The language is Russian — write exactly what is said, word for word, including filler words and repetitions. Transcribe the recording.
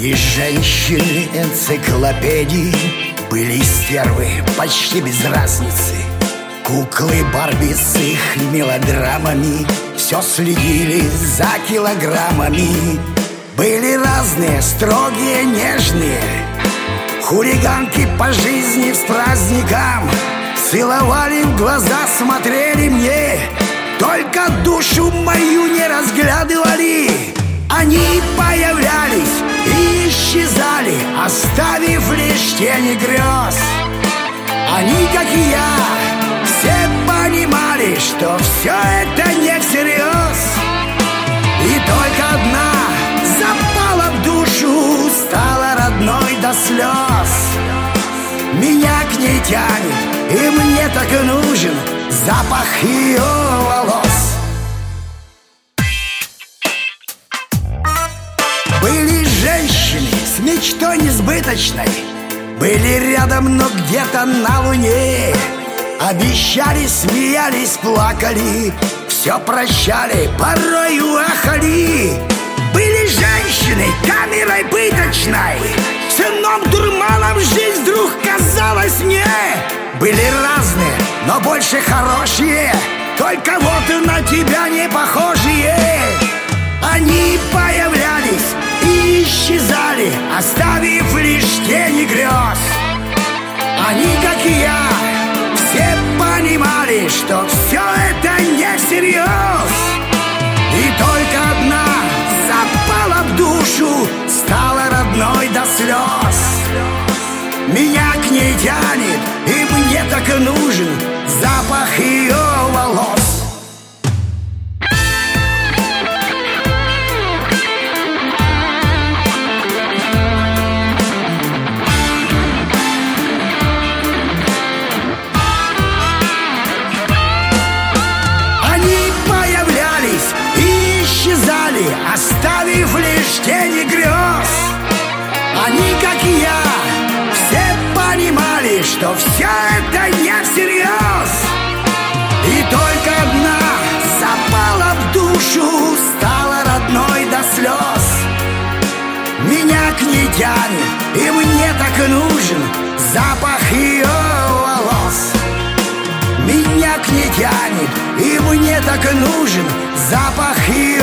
Были женщины энциклопедии, были стервы почти без разницы. Куклы Барби с их мелодрамами все следили за килограммами. Были разные, строгие, нежные, хулиганки по жизни с праздником. Целовали в глаза, смотрели мне, только душу мою не разглядывали. Они появлялись и исчезали, оставив лишь тени грез. Они, как и я, все понимали, что все это не всерьез. И только одна запала в душу, стала родной до слез. Меня к ней тянет, и мне так и нужен запах ее волос. Были женщины с мечтой несбыточной, были рядом, но где-то на луне. Обещали, смеялись, плакали, все прощали, порою ахали. Были женщины камерой пыточной, сыном дурманом жизнь вдруг казалась мне. Были разные, но больше хорошие, только вот на тебя не похожие. Они появлялись и исчезали, оставив лишь тени грез. Они, как и я, все понимали, что все это не всерьез. И только одна запала в душу, стала родной до слез. Меня к ней тянет, и мне так и нужен запах ее волос. Оставив лишь тени грез. Они, как и я, все понимали, что все это не всерьез. И только одна запала в душу, стала родной до слез. Меня к ней тянет, и мне так и нужен запах ее волос. Меня к ней тянет, и мне так и нужен запах ее